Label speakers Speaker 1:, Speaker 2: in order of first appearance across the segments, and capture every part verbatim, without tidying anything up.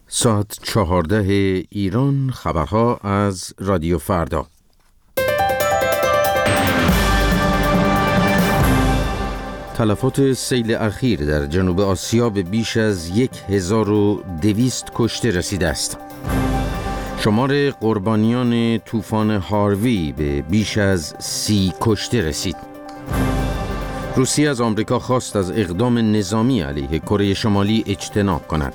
Speaker 1: ساعت چهارده ایران، خبرها از رادیو فردا. تلفات سیل اخیر در جنوب آسیا به بیش از یک هزار و دویست کشته رسیده است. شمار قربانیان طوفان هاروی به بیش از سی کشته رسید. روسیه از آمریکا خواست از اقدام نظامی علیه کره شمالی اجتناب کند.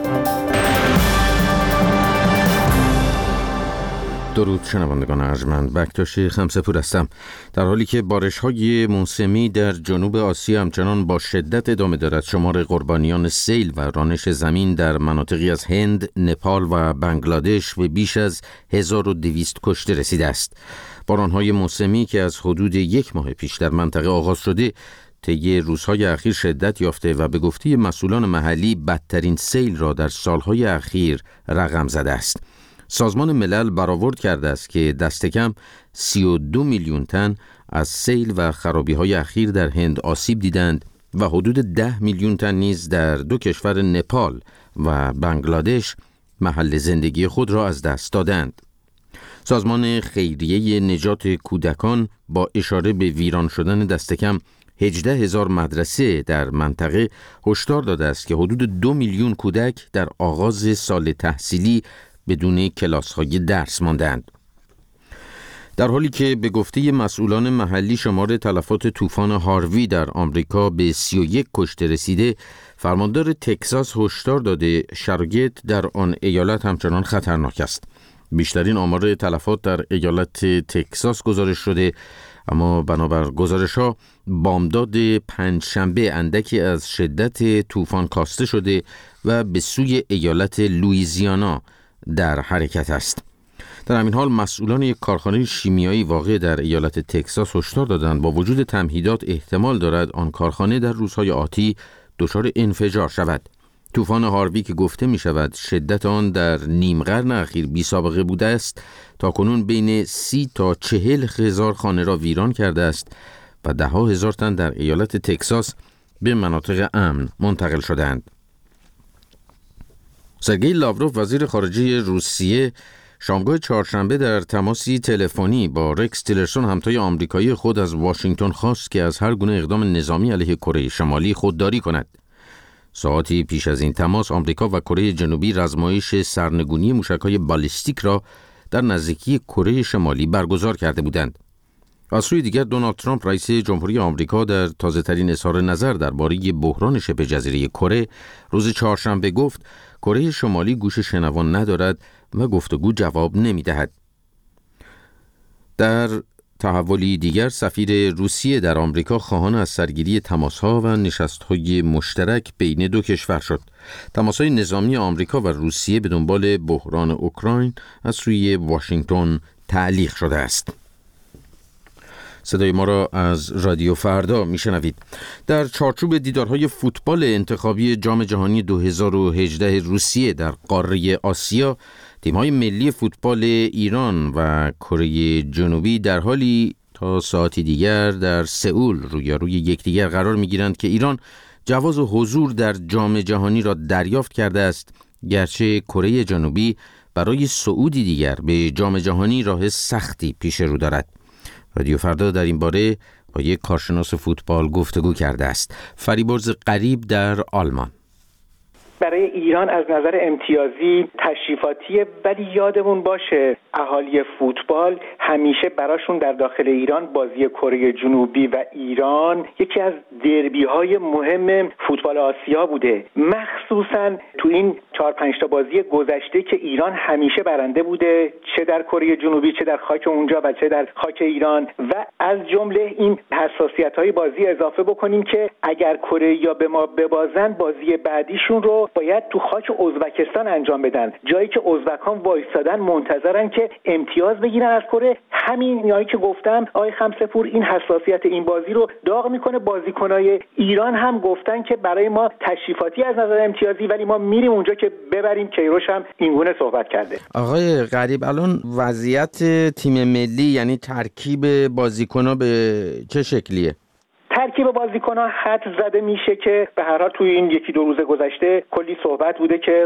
Speaker 1: درود شنوندگان ارجمند، بکتاش خمسه‌پور هستم. در حالی که بارش‌های موسمی در جنوب آسیا همچنان با شدت ادامه دارد، شمار قربانیان سیل و رانش زمین در مناطقی از هند، نپال و بنگلادش به بیش از هزار و دویست کشته رسیده است. باران‌های موسمی که از حدود یک ماه پیش در منطقه آغاز شده، طی روزهای اخیر شدت یافته و به گفته مسئولان محلی بدترین سیل را در سالهای اخیر رقم زده است. سازمان ملل برآورد کرده است که دست کم سی و دو میلیون تن از سیل و خرابی‌های اخیر در هند آسیب دیدند و حدود ده میلیون تن نیز در دو کشور نپال و بنگلادش محل زندگی خود را از دست دادند. سازمان خیریه نجات کودکان با اشاره به ویران شدن دست کم هجده هزار مدرسه در منطقه هشدار داده است که حدود دو میلیون کودک در آغاز سال تحصیلی بدون کلاس‌های درس ماندند. در حالی که به گفته مسئولان محلی شمار تلفات طوفان هاروی در آمریکا به سی و یک کشته رسیده، فرماندار تگزاس هشدار داده شرایط در آن ایالت همچنان خطرناک است. بیشترین آمار تلفات در ایالت تگزاس گزارش شده، اما بنابر گزارش‌ها بامداد پنجشنبه اندکی از شدت طوفان کاسته شده و به سوی ایالت لوئیزیانا در حرکت است. در همین حال مسئولان یک کارخانه شیمیایی واقع در ایالت تگزاس هشدار دادند با وجود تمهیدات احتمال دارد آن کارخانه در روزهای آتی دچار انفجار شود. طوفان هاروی که گفته می شود شدت آن در نیم قرن اخیر بی سابقه بوده است، تا کنون بین سی تا چهل هزار خانه را ویران کرده است و ده ها هزار تن در ایالت تگزاس به مناطق امن منتقل شدند. سرگئی لاوروف وزیر خارجه روسیه شامگاه چهارشنبه در تماسی تلفنی با رکس تیلرسون همتای آمریکایی خود از واشنگتن خواست که از هر گونه اقدام نظامی علیه کره شمالی خودداری کند. ساعتی پیش از این تماس آمریکا و کره جنوبی رزمایش سرنگونی موشک‌های بالیستیک را در نزدیکی کره شمالی برگزار کرده بودند. از سوی دیگر دونالد ترامپ رئیس جمهوری آمریکا در تازه‌ترین اظهار نظر درباره بحران شبه جزیره کره روز چهارشنبه گفت کره شمالی گوش شنوان ندارد و گفتگو جواب نمی‌دهد. در تحولی دیگر سفیر روسیه در آمریکا خواهان از سرگیری تماس‌ها و نشست‌های مشترک بین دو کشور شد. تماس‌های نظامی آمریکا و روسیه به دنبال بحران اوکراین از سوی واشنگتن تعلیق شده است. صدای ما را از رادیو فردا میشنوید. در چارچوب دیدارهای فوتبال انتخابی جام جهانی دو هزار و هجده روسیه در قاره آسیا، تیم‌های ملی فوتبال ایران و کره جنوبی در حالی تا ساعتی دیگر در سئول رویاروی یکدیگر قرار می‌گیرند که ایران جواز حضور در جام جهانی را دریافت کرده است، گرچه کره جنوبی برای صعودی دیگر به جام جهانی راه سختی پیش رو دارد. رادیو فردا در این باره با یک کارشناس فوتبال گفتگو کرده است. فریبرز غریب در آلمان.
Speaker 2: برای ایران از نظر امتیازی تشریفاتیه، ولی یادمون باشه اهالی فوتبال همیشه براشون در داخل ایران بازی کره جنوبی و ایران یکی از دربی های مهم فوتبال آسیا بوده، مخصوصا تو این چهار پنج تا بازی گذشته که ایران همیشه برنده بوده، چه در کره جنوبی چه در خاک اونجا و چه در خاک ایران. و از جمله این حساسیت های بازی اضافه بکنیم که اگر کره یا به ما ببازن بازی بعدیشون رو باید تو خاک ازبکستان انجام بدن، جایی که ازبکان وایسادن منتظرن که امتیاز بگیرن از کره. همین یایی که گفتم آقای خمسه‌پور این حساسیت این بازی رو داغ میکنه. بازیکنای ایران هم گفتن که برای ما تشریفاتی از نظر امتیازی، ولی ما میریم اونجا که ببریم. کیروش هم اینگونه صحبت کرده.
Speaker 1: آقای غریب، الان وضعیت تیم ملی یعنی ترکیب بازیکن‌ها به چه شکلیه؟
Speaker 2: ترکیب بازیکن‌ها حد زده میشه که به هر حال توی این یکی دو روز گذشته کلی صحبت بوده که خب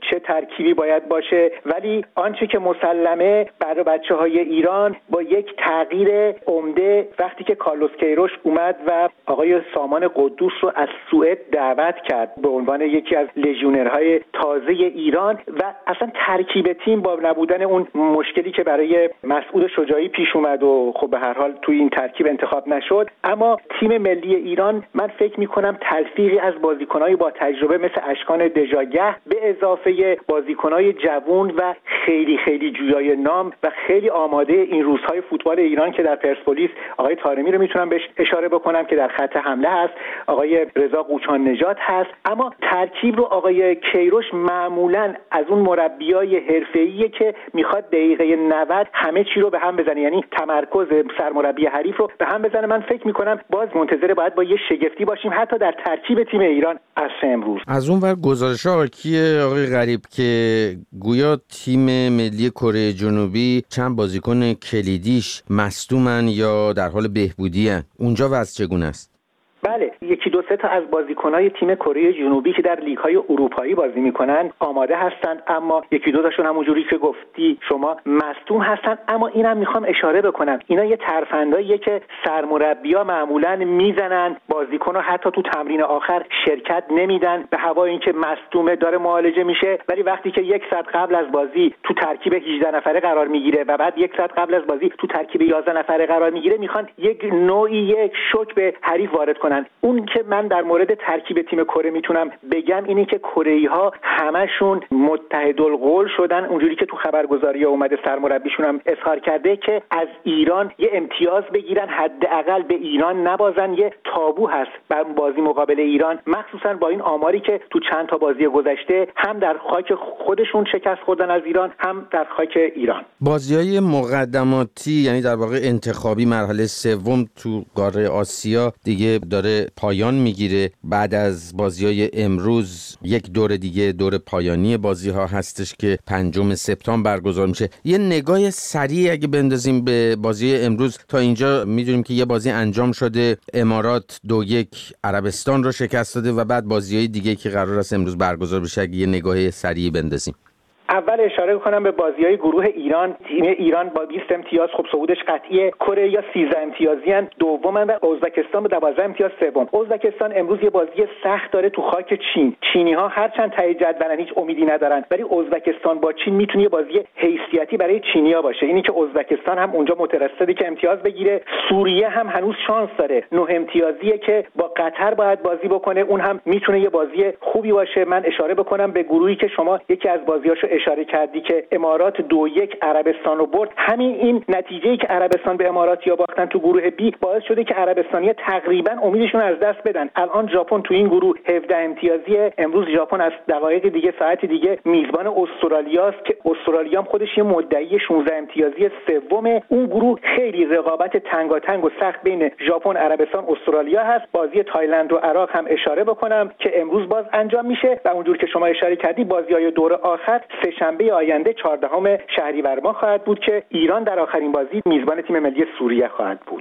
Speaker 2: چه ترکیبی باید باشه، ولی آنچه که مسلمه برای بچه‌های ایران با یک تغییر عمده وقتی که کارلوس کیروش اومد و آقای سامان قدوس رو از سوئد دعوت کرد به عنوان یکی از لژیونرهای تازه ایران و اصلا ترکیب تیم با نبودن اون مشکلی که برای مسعود شجاعی پیش اومد و خب به هر حال توی این ترکیب انتخاب نشد، اما تیم ملی ایران من فکر می‌کنم تلفیقی از بازیکن‌های با تجربه مثل اشکان دژاگه به اضافه بازیکن‌های جوان و خیلی خیلی جویای نام و خیلی آماده این روزهای فوتبال ایران که در پرسپولیس آقای طارمی رو میتونم بهش اشاره بکنم که در خط حمله هست، آقای رضا قوچان نژاد هست، اما ترکیب رو آقای کیروش معمولاً از اون مربیای حرفه‌ایه که میخواد دقیقه نود همه چی رو به هم بزنه، یعنی تمرکز سرمربی حریف رو به هم بزنه. من فکر میکنم باز منتظر باید با یه شگفتی باشیم حتی در ترکیب تیم ایران از امروز.
Speaker 1: از اون ور گزارش‌ها حاکیه آقای غریب که گویا تیم ملی کره جنوبی چند بازیکن کلیدیش مصدومن یا در حال بهبودی هن. اونجا وضع چگونه است؟
Speaker 2: بله، یکی دو سه تا از بازیکن‌های تیم کره جنوبی که در لیگ‌های اروپایی بازی می‌کنن آماده هستند، اما یکی دو تاشون همونجوری که گفتی شما مصدوم هستن. اما اینم می‌خوام اشاره بکنم اینا یه ترفنداییه که سرمربی‌ها معمولاً میزنن، بازیکن‌ها حتی تو تمرین آخر شرکت نمیدن به هوای اینکه مصدومه داره معالجه میشه، ولی وقتی که یک ساعت قبل از بازی تو ترکیب هجده نفره قرار میگیره و بعد یک ساعت قبل از بازی تو ترکیب یازده نفره قرار میگیره میخوان یک نوعی یک شوک به حریف وارد کنن. اون که من در مورد ترکیب تیم کره میتونم بگم اینه که کره‌ای‌ها همشون متحدالقول شدن، اونجوری که تو خبرگزاری اومده سرمربیشون هم اظهار کرده که از ایران یه امتیاز بگیرن، حداقل به ایران نبازن. یه تابو هست بر بازی مقابل ایران، مخصوصا با این آماری که تو چند تا بازی گذشته هم در خاک خودشون شکست خوردن از ایران هم در خاک ایران.
Speaker 1: بازی‌های مقدماتی یعنی در واقع انتخابی مرحله سوم تو قاره آسیا دیگه داره پایان میگیره. بعد از بازی‌های امروز یک دور دیگه دور پایانی بازی‌ها هستش که پنجم سپتامبر برگزار میشه. یه نگاه سریع اگه بندازیم به بازی امروز، تا اینجا میدونیم که یه بازی انجام شده، امارات دو یک عربستان رو شکست داده و بعد بازی‌های دیگه که قرار است امروز برگزار بشه اگه یه نگاه سریع بندازیم.
Speaker 2: اول اشاره کنم به بازی‌های گروه ایران. تیم ایران با بیست امتیاز خب صعودش قطعیه. کره یا سیزده امتیازی ان دومن و ازبکستان با دوازده امتیاز سوم. ازبکستان امروز یه بازی سخت داره تو خاک چین. چینی‌ها هرچند ته جدولن هیچ امیدی ندارن، ولی ازبکستان با چین میتونه یه بازی حیثیتی برای چینی‌ها باشه. اینی که ازبکستان هم اونجا مترصده که امتیاز بگیره. سوریه هم هنوز شانس داره، نه امتیازیه که با قطر باید بازی بکنه، اون هم میتونه یه بازی خوبی باشه. من اشاره بکنم به گروهی که شما یکی از بازیاشو اشاره کردی که امارات دو یک عربستان رو برد. همین این نتیجه‌ای که عربستان به اماراتیا باختن تو گروه بی باعث شده که عربستانی‌ها تقریبا امیدشون از دست بدن. الان ژاپن تو این گروه هفده امتیازیه. امروز ژاپن از دقایق دیگه ساعت دیگه میزبان استرالیاست که استرالیا هم خودش یه مدعی شانزده امتیازی سومه. اون گروه خیلی رقابت تنگاتنگ و سخت بین ژاپن، عربستان، استرالیا هست. بازی تایلند و عراق هم اشاره بکنم که امروز باز انجام میشه و اونجور که شما اشاره کردی بازی‌های دور آخر سه شنبه آینده چهاردهم شهریور ماه خواهد بود که ایران در آخرین بازی میزبان تیم ملی سوریه خواهد بود.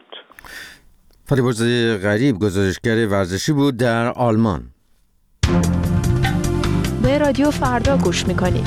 Speaker 1: فریبرز غریب گزارشگر ورزشی بود در آلمان.
Speaker 3: به رادیو فردا گوش میکنید.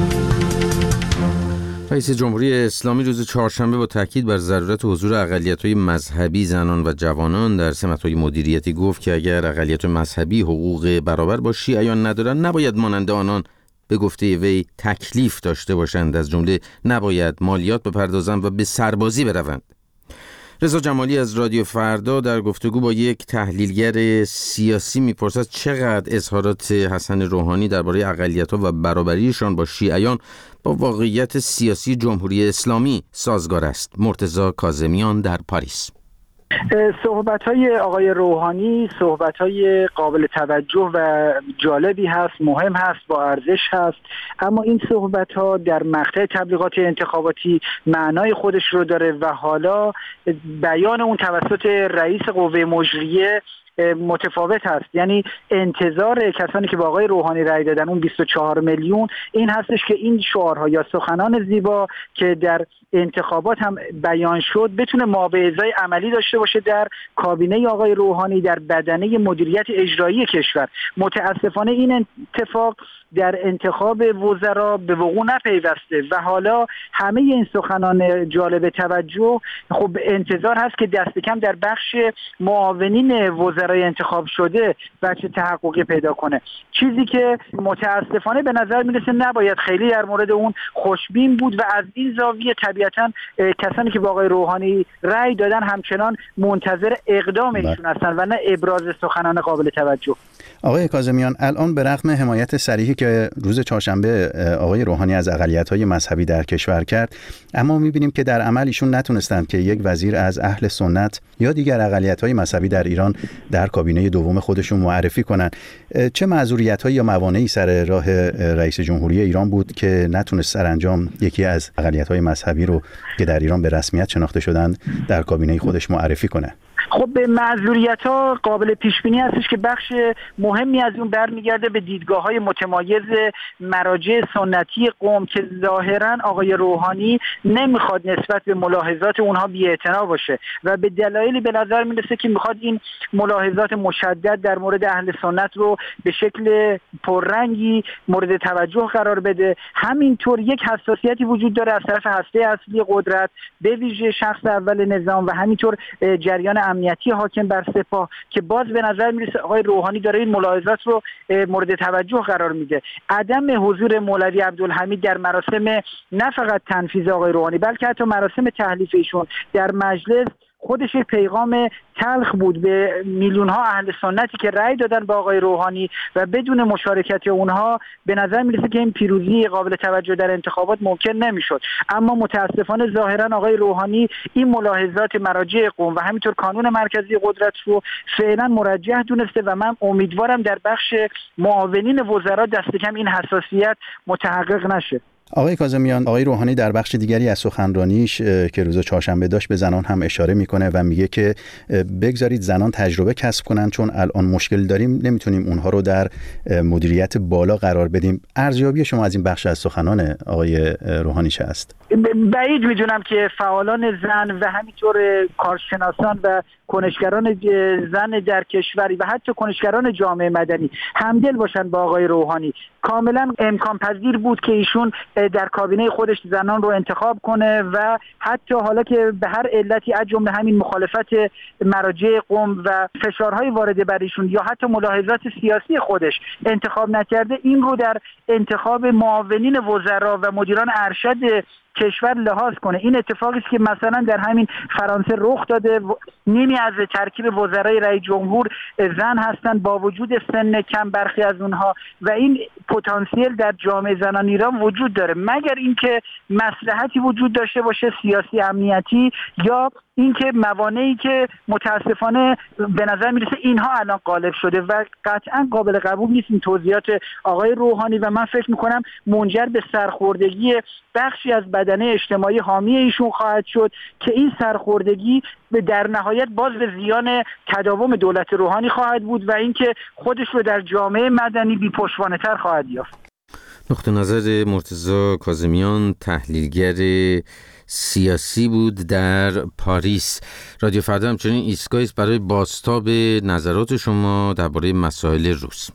Speaker 1: رئیس جمهوری اسلامی روز چهارشنبه با تاکید بر ضرورت حضور اقلیت‌های مذهبی زنان و جوانان در سمت‌های مدیریتی گفت که اگر اقلیت مذهبی حقوق برابر با شیعیان ندارند نباید مانند آنان به گفته وی تکلیف داشته باشند، از جمله نباید مالیات بپردازند و به سربازی بروند. رضا جمالی از رادیو فردا در گفتگو با یک تحلیلگر سیاسی میپرسد چقدر اظهارات حسن روحانی درباره اقلیت‌ها و برابریشان با شیعیان با واقعیت سیاسی جمهوری اسلامی سازگار است. مرتضی کاظمیان در پاریس.
Speaker 4: صحبت‌های آقای روحانی صحبت‌های قابل توجه و جالبی هست، مهم هست، با ارزش هست، اما این صحبت‌ها در مقطع تبلیغات انتخاباتی معنای خودش رو داره و حالا بیان اون توسط رئیس قوه مجریه متفاوت هست. یعنی انتظار کسانی که با آقای روحانی رأی دادن، اون بیست و چهار میلیون، این هستش که این شعارها یا سخنان زیبا که در انتخابات هم بیان شد بتونه مابعضای عملی داشته باشه در کابینه آقای روحانی، در بدنه مدیریت اجرایی کشور. متاسفانه این اتفاق در انتخاب وزرا به وقوع نپیوسته و حالا همه این سخنان جالب توجه خب انتظار هست که دست کم در بخش معاونین وزرای انتخاب شده بچه تحققی پیدا کنه، چیزی که متاسفانه به نظر میرسه نباید خیلی در مورد اون خوشبین بود و از این زاویه طبیعتا کسانی که با آقای روحانی رأی دادن همچنان منتظر اقدام ایشون هستن و نه ابراز سخنان قابل توجه.
Speaker 5: آقای کاظمیان، الان به رغم حمایت صریحی که روز چهارشنبه آقای روحانی از اقلیت‌های مذهبی در کشور کرد، اما می‌بینیم که در عمل ایشون نتونستند که یک وزیر از اهل سنت یا دیگر اقلیت‌های مذهبی در ایران در کابینه دوم خودشون معرفی کنند. چه معذوریت‌هایی یا موانعی سر راه رئیس جمهوری ایران بود که نتونست سرانجام یکی از اقلیت‌های مذهبی رو که در ایران به رسمیت شناخته شدن در کابینه خودش معرفی کنه؟
Speaker 4: خب به معذوریت‌ها قابل پیش بینی هستش که بخش مهمی از اون برمیگرده به دیدگاه‌های متمایز مراجع سنتی قوم که ظاهراً آقای روحانی نمیخواد نسبت به ملاحظات اونها بی‌اعتنا باشه و به دلایلی به نظر میرسه که میخواد این ملاحظات مشدد در مورد اهل سنت رو به شکل پررنگی مورد توجه قرار بده. همینطور یک حساسیتی وجود داره از طرف هسته اصلی قدرت به ویژه شخص اول نظام و همینطور جریان امنیتی حاکم بر سپاه که باز به نظر میرسه آقای روحانی داره این ملاحظات رو مورد توجه قرار میده. عدم حضور مولوی عبدالحمید در مراسم نه فقط تنفیذ آقای روحانی بلکه حتی مراسم تحلیف ایشون در مجلس خودش یک پیغام تلخ بود به میلیون ها اهل سنتی که رأی دادن با آقای روحانی و بدون مشارکت اونها به نظر میرسه که این پیروزی قابل توجه در انتخابات ممکن نمیشد. اما متاسفانه ظاهرا آقای روحانی این ملاحظات مراجع قوم و همینطور کانون مرکزی قدرت رو فعلا مرجح دونسته و من امیدوارم در بخش معاونین وزرا دست کم این حساسیت متحقق نشه.
Speaker 5: آقای کاظمیان، آقای روحانی در بخش دیگری از سخنرانیش که روز چهارشنبه داشت به زنان هم اشاره میکنه و میگه که بگذارید زنان تجربه کسب کنن چون الان مشکل داریم، نمیتونیم اونها رو در مدیریت بالا قرار بدیم. ارزیابی شما از این بخش از سخنان آقای روحانی چه است؟
Speaker 4: بعید میدونم که فعالان زن و همینطور کارشناسان و کنشگران زن در کشوری و حتی کنشگران جامعه مدنی همدل باشن با آقای روحانی. کاملا امکان پذیر بود که ایشون در کابینه خودش زنان رو انتخاب کنه و حتی حالا که به هر علتی از جمله همین مخالفت مراجع قوم و فشارهای وارده بر ایشون یا حتی ملاحظات سیاسی خودش انتخاب نکرده، این رو در انتخاب معاونین وزرا و مدیران ارشد کشور لحاظ کنه. این اتفاقی است که مثلا در همین فرانسه رخ داده. نیمی از ترکیب وزرای رئیس جمهور زن هستند با وجود سن کم برخی از اونها و این پتانسیل در جامعه زنان ایران وجود داره، مگر اینکه مصلحتی وجود داشته باشه سیاسی امنیتی یا اینکه موانعی که متاسفانه به نظر میرسه اینها الان غالب شده و قطعا قابل قبول نیست این توضیحات آقای روحانی و من فکر میکنم منجر به سرخوردگی بخشی از بدنه اجتماعی حامی ایشون خواهد شد که این سرخوردگی در نهایت باز به زیان تداوم دولت روحانی خواهد بود و اینکه خودش رو در جامعه مدنی بی‌پشتوانه‌تر خواهد یافت.
Speaker 1: نقطه نظر مرتضی کاظمیان، تحلیلگر سیاسی بود در پاریس. رادیو فردا همچنین ایستگاهی است برای بازتاب نظرات شما درباره مسائل روز.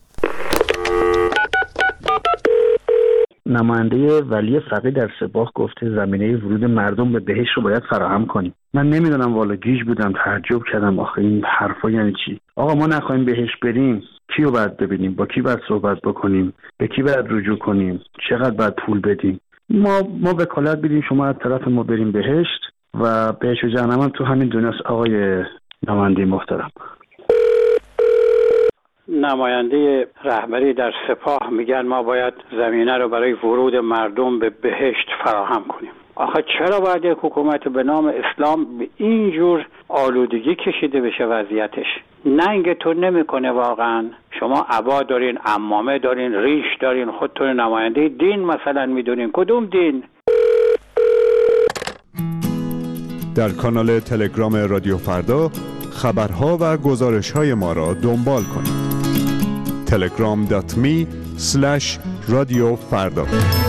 Speaker 6: نماینده ولی فقیه در سپاه گفته زمینه ورود مردم به بهشت رو باید فراهم کنیم. من نمیدونم والا گیج بودم، تعجب کردم آخه این حرفا یعنی چی؟ آقا ما نخواهیم بهشت بریم، کی رو باید ببینیم؟ با کی باید صحبت بکنیم؟ به کی باید رجوع کنیم؟ چقدر باید پول بدیم؟ ما ما وکالت بدیم شما از طرف ما بریم بهشت و بهشت و جهنم هم تو همین دنیاست. آقای نماینده محترم،
Speaker 7: نماینده رهبری در سپاه میگن ما باید زمینه رو برای ورود مردم به بهشت فراهم کنیم. آخه چرا باید یک حکومت به نام اسلام به این جور آلودگی کشیده بشه وضعیتش؟ ننگتون نمیکنه واقعا؟ شما عبا دارین، عمامه دارین، ریش دارین، خودتون نماینده دین مثلا میدونین. کدوم دین؟
Speaker 8: در کانال تلگرام رادیو فردا خبرها و گزارش‌های ما را دنبال کنید. تلگرام دات می اسلش رادیو فردا.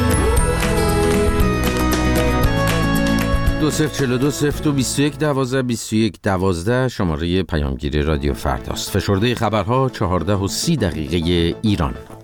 Speaker 1: دو صفر چهل و دو صفر دو بیست و یک دوازده بیست و یک دوازده شماره پیامگیر رادیو فرداست. فشرده خبرها چهارده و سی دقیقه ایران.